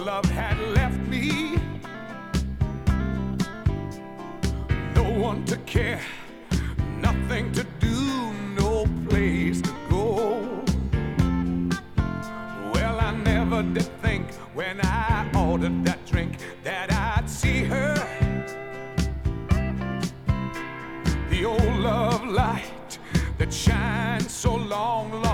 love had left me. No one to care, nothing to do, no place to go. Well, I never did think when I ordered that drink that I'd see her. The old love light that shines so long